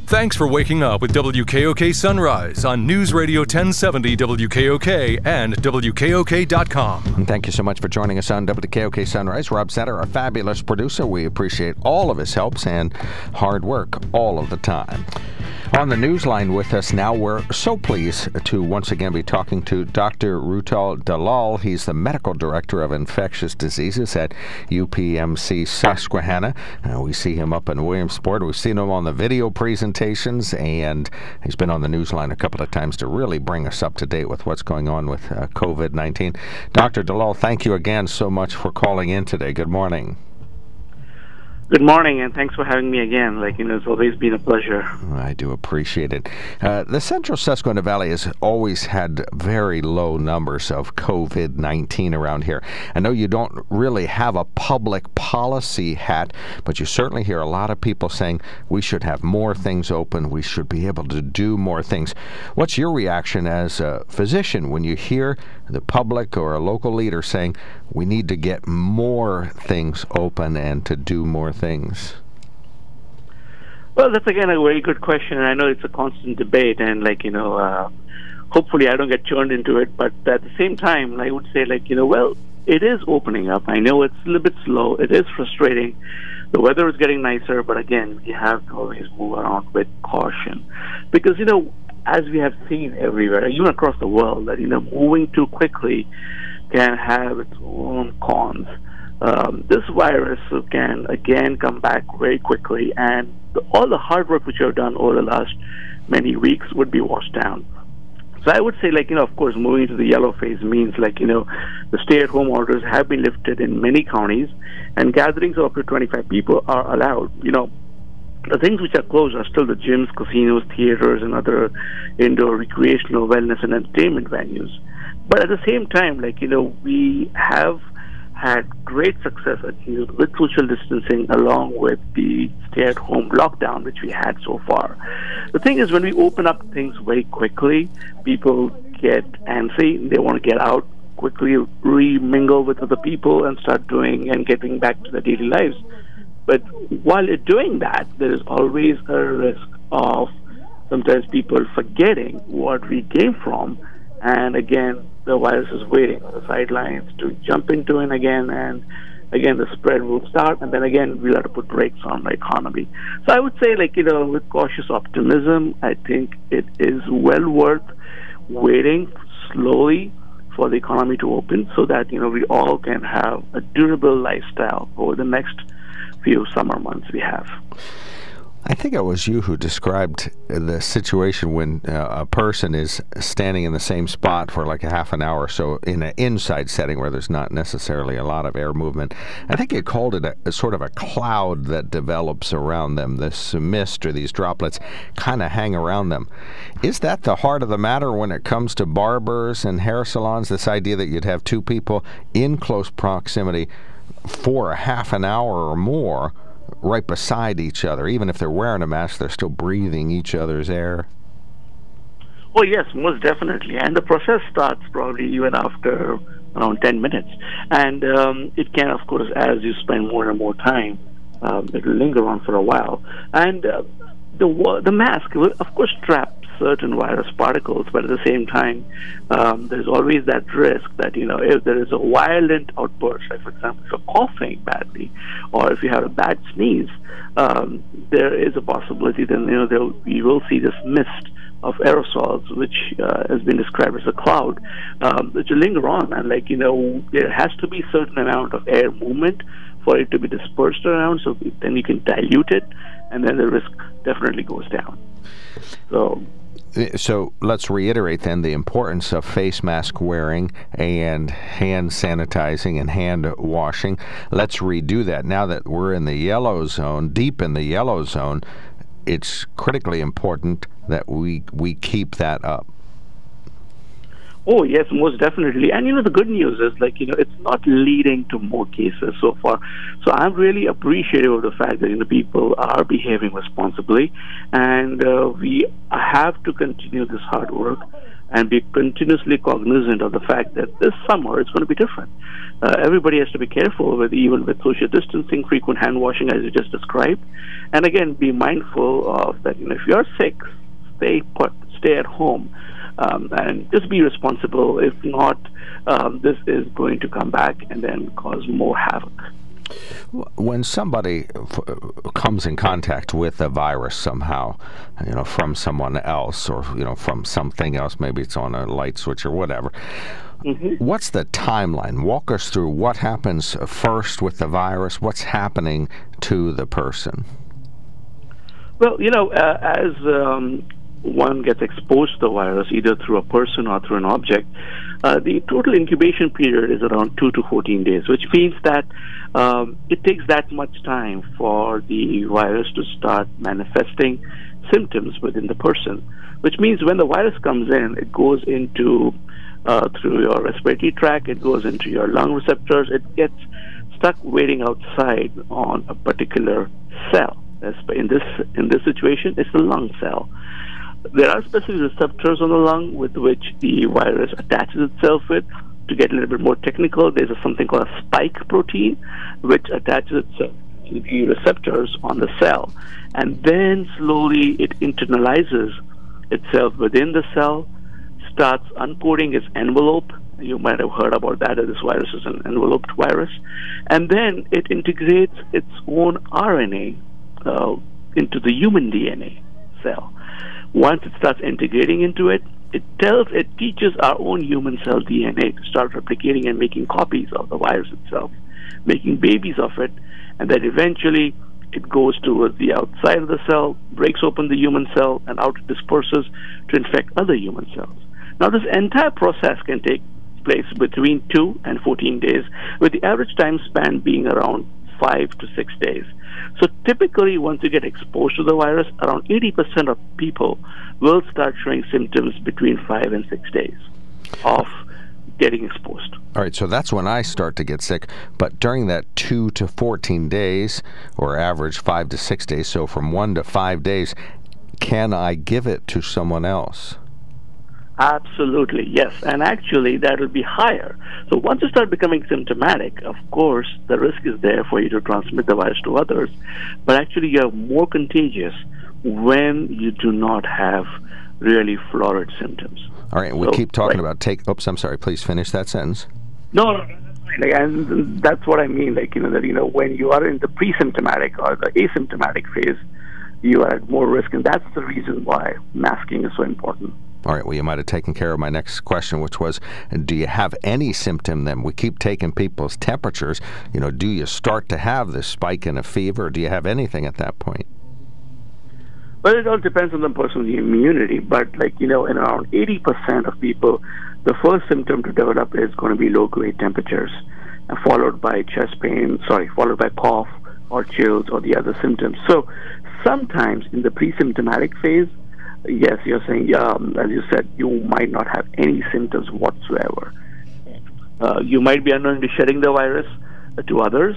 Thanks for waking up with WKOK Sunrise on News Radio 1070 WKOK and WKOK.com. And thank you so much for joining us on WKOK Sunrise. Rob Setter, our fabulous producer. We appreciate all of his helps and hard work all of the time. On the Newsline with us now, we're so pleased to once again be talking to Dr. Rutul Dalal. He's the Medical Director of Infectious Diseases at UPMC Susquehanna. We see him up in Williamsport. We've seen him on the video presentations, and he's been on the Newsline a couple of times to really bring us up to date with what's going on with COVID-19. Dr. Dalal, thank you again so much for calling in today. Good morning. Good morning, and thanks for having me again. It's always been a pleasure. I do appreciate it. The Central Susquehanna Valley has always had very low numbers of COVID-19 around here. I know you don't really have a public policy hat, but you certainly hear a lot of people saying we should have more things open, we should be able to do more things. What's your reaction as a physician when you hear the public or a local leader saying we need to get more things open and to do more things? Well, that's again a very good question, and I know it's a constant debate, and hopefully I don't get turned into it, but at the same time, I would say well, it is opening up. I know it's a little bit slow. It is frustrating. The weather is getting nicer, but again, we have to always move around with caution, because as we have seen everywhere, even across the world, that moving too quickly can have its own cons. This virus can again come back very quickly, and all the hard work which you have done over the last many weeks would be washed down. So I would say, of course, moving to the yellow phase means, the stay-at-home orders have been lifted in many counties, and gatherings of up to 25 people are allowed. The things which are closed are still the gyms, casinos, theaters, and other indoor recreational wellness and entertainment venues. But at the same time, we have had great success achieved with social distancing along with the stay-at-home lockdown which we had so far. The thing is, when we open up things very quickly, people get antsy. They want to get out quickly, re-mingle with other people, and start doing and getting back to their daily lives. But while you're doing that, there is always a risk of sometimes people forgetting what we came from, and again, the virus is waiting on the sidelines to jump into it again, and again, the spread will start, and then again, we'll have to put brakes on the economy. So I would say, with cautious optimism, I think it is well worth waiting slowly for the economy to open so that, we all can have a durable lifestyle over the next few summer months we have. I think it was you who described the situation when a person is standing in the same spot for like a half an hour or so in an inside setting where there's not necessarily a lot of air movement. I think you called it a sort of a cloud that develops around them. This mist or these droplets kind of hang around them. Is that the heart of the matter when it comes to barbers and hair salons, this idea that you'd have two people in close proximity for a half an hour or more right beside each other? Even if they're wearing a mask, they're still breathing each other's air. Oh yes, most definitely, and the process starts probably even after around 10 minutes, and it can, of course, as you spend more and more time, it will linger on for a while, and the mask will, of course, trap certain virus particles, but at the same time, there's always that risk that, if there is a violent outburst, like for example, if you're coughing badly, or if you have a bad sneeze, there is a possibility that, we will see this mist of aerosols, which has been described as a cloud, which will linger on, and there has to be a certain amount of air movement for it to be dispersed around, so then you can dilute it, and then the risk definitely goes down. So let's reiterate then the importance of face mask wearing and hand sanitizing and hand washing. Let's redo that. Now that we're in the yellow zone, deep in the yellow zone, it's critically important that we keep that up. Oh, yes, most definitely. And, the good news is, it's not leading to more cases so far. So I'm really appreciative of the fact that, people are behaving responsibly. And we have to continue this hard work and be continuously cognizant of the fact that this summer it's going to be different. Everybody has to be careful even with social distancing, frequent hand washing, as you just described. And again, be mindful of that, if you're sick, stay put, stay at home, and just be responsible. If not, this is going to come back and then cause more havoc. When somebody comes in contact with a virus somehow, from someone else or, from something else, maybe it's on a light switch or whatever, what's the timeline? Walk us through what happens first with the virus, what's happening to the person. Well, as one gets exposed to the virus, either through a person or through an object, the total incubation period is around 2 to 14 days, which means that it takes that much time for the virus to start manifesting symptoms within the person, which means when the virus comes in, it goes into through your respiratory tract, it goes into your lung receptors, it gets stuck waiting outside on a particular cell. In this situation, it's the lung cell. There are specific receptors on the lung with which the virus attaches itself with. To get a little bit more technical, there's something called a spike protein, which attaches itself to the receptors on the cell. And then slowly it internalizes itself within the cell, starts uncoating its envelope. You might have heard about that, this virus is an enveloped virus. And then it integrates its own RNA into the human DNA cell. Once it starts integrating into it, it teaches our own human cell DNA to start replicating and making copies of the virus itself, making babies of it, and then eventually it goes towards the outside of the cell, breaks open the human cell, and out it disperses to infect other human cells. Now, this entire process can take place between 2 and 14 days, with the average time span being around 5 to 6 days. So typically, once you get exposed to the virus, around 80% of people will start showing symptoms between 5 and 6 days of getting exposed. All right, so that's when I start to get sick. But during that 2 to 14 days, or average 5 to 6 days, so from 1 to 5 days, can I give it to someone else? Absolutely, yes. And actually, that will be higher. So once you start becoming symptomatic, of course, the risk is there for you to transmit the virus to others. But actually, you are more contagious when you do not have really florid symptoms. All right, we keep talking about Oops, I'm sorry. Please finish that sentence. No, that's fine. And that's what I mean. When you are in the pre-symptomatic or the asymptomatic phase, you are at more risk, and that's the reason why masking is so important. All right, well, you might have taken care of my next question, which was, do you have any symptom then? We keep taking people's temperatures. Do you start to have this spike in a fever, or do you have anything at that point? Well, it all depends on the person's immunity, but in around 80% of people, the first symptom to develop is going to be low-grade temperatures, followed by followed by cough or chills or the other symptoms. So sometimes in the pre-symptomatic phase, yes, you're saying, as you said, you might not have any symptoms whatsoever. You might be unknowingly shedding the virus to others,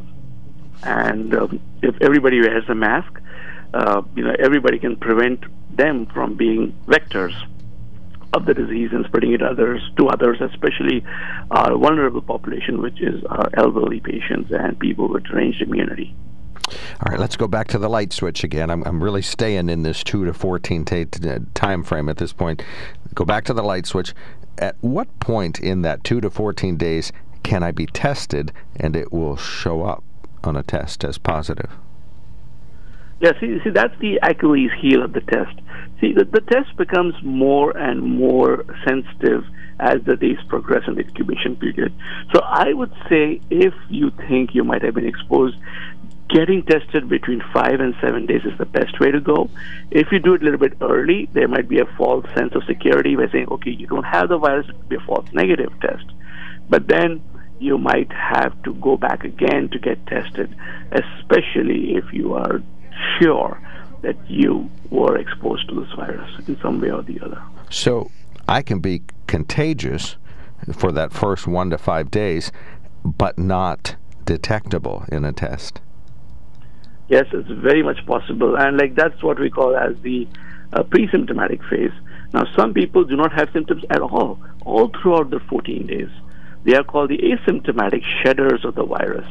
and if everybody wears a mask, everybody can prevent them from being vectors of the disease and spreading it to others, especially our vulnerable population, which is our elderly patients and people with deranged immunity. All right, let's go back to the light switch again. I'm really staying in this 2 to 14 time frame at this point. Go back to the light switch. At what point in that 2 to 14 days can I be tested and it will show up on a test as positive? Yeah, see, that's the Achilles heel of the test. See, the test becomes more and more sensitive as the days progress in the incubation period. So I would say if you think you might have been exposed, getting tested between 5 and 7 days is the best way to go. If you do it a little bit early, there might be a false sense of security by saying, okay, you don't have the virus, it could be a false negative test. But then you might have to go back again to get tested, especially if you are sure that you were exposed to this virus in some way or the other. So I can be contagious for that first 1 to 5 days, but not detectable in a test. Yes, it's very much possible, and that's what we call as the pre-symptomatic phase. Now, some people do not have symptoms at all throughout the 14 days. They are called the asymptomatic shedders of the virus,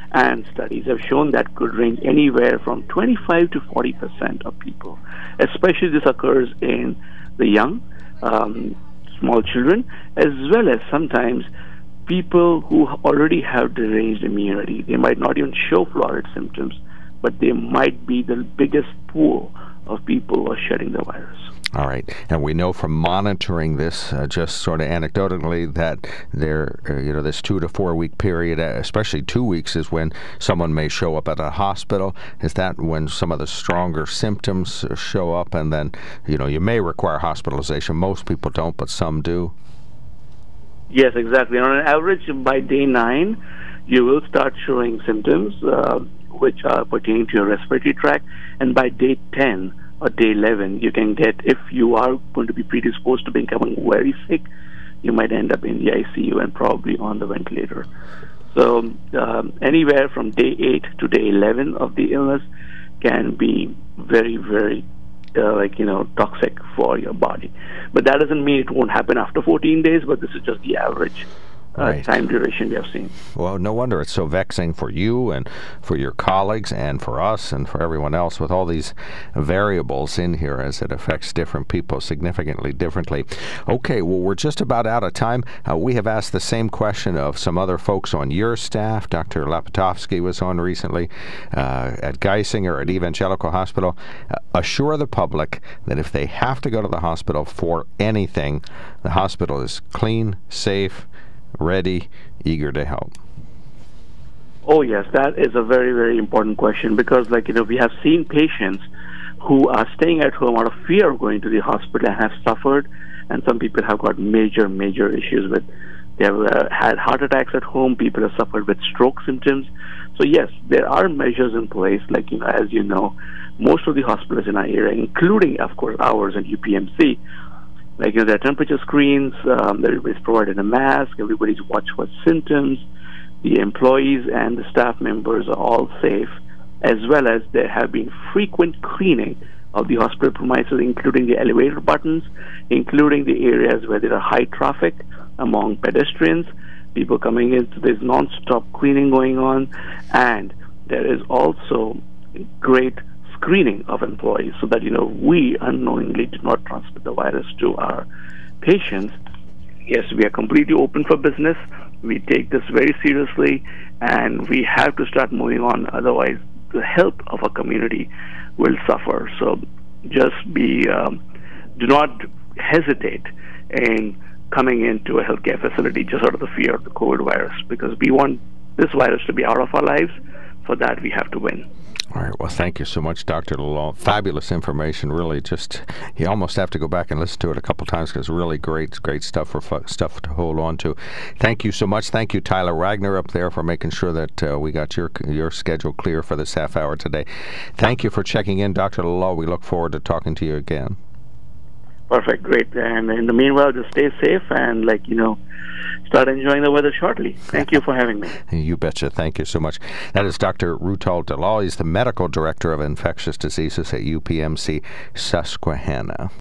And studies have shown that could range anywhere from 25 to 40% of people. Especially this occurs in the young, small children, as well as sometimes people who already have deranged immunity. They might not even show florid symptoms, but they might be the biggest pool of people who are shedding the virus. All right, and we know from monitoring this, just sort of anecdotally, that this 2 to 4 week period, especially 2 weeks, is when someone may show up at a hospital. Is that when some of the stronger symptoms show up, and then you may require hospitalization? Most people don't, but some do. Yes, exactly. On an average, by day 9, you will start showing symptoms which are pertaining to your respiratory tract, and by day 10 or day 11, you can get, if you are going to be predisposed to becoming very sick, you might end up in the ICU and probably on the ventilator. So anywhere from day 8 to day 11 of the illness can be very, very toxic for your body. But that doesn't mean it won't happen after 14 days, but this is just the average time duration we have seen. Well, no wonder it's so vexing for you and for your colleagues and for us and for everyone else with all these variables in here, as it affects different people significantly differently. Okay, well, we're just about out of time. We have asked the same question of some other folks on your staff. Dr. Lapitovsky was on recently at Geisinger at Evangelical Hospital. Assure the public that if they have to go to the hospital for anything, the hospital is clean, safe, ready, eager to help. Oh, yes, that is a very, very important question, because, we have seen patients who are staying at home out of fear of going to the hospital and have suffered, and some people have got major, major issues with, they have had heart attacks at home, people have suffered with stroke symptoms. So, yes, there are measures in place, as you know, most of the hospitals in our area, including, of course, ours and UPMC, there are temperature screens, everybody's provided a mask, everybody's watched for symptoms, the employees and the staff members are all safe, as well as there have been frequent cleaning of the hospital premises, including the elevator buttons, including the areas where there are high traffic among pedestrians, people coming in, so there's non-stop cleaning going on, and there is also great screening of employees so that we unknowingly do not transmit the virus to our patients. Yes, we are completely open for business. We take this very seriously, and we have to start moving on. Otherwise, the health of our community will suffer. So, just do not hesitate in coming into a healthcare facility just out of the fear of the COVID virus, because we want this virus to be out of our lives. For that, we have to win. All right. Well, thank you so much, Dr. Lalonde. Fabulous information. Really, you almost have to go back and listen to it a couple times, because really great stuff stuff to hold on to. Thank you so much. Thank you, Tyler Wagner, up there, for making sure that we got your schedule clear for this half hour today. Thank you for checking in, Dr. Lalonde. We look forward to talking to you again. Perfect. Great. And in the meanwhile, just stay safe and, start enjoying the weather shortly. Thank you for having me. You betcha. Thank you so much. That is Dr. Rutal Dalal. He's the Medical Director of Infectious Diseases at UPMC Susquehanna.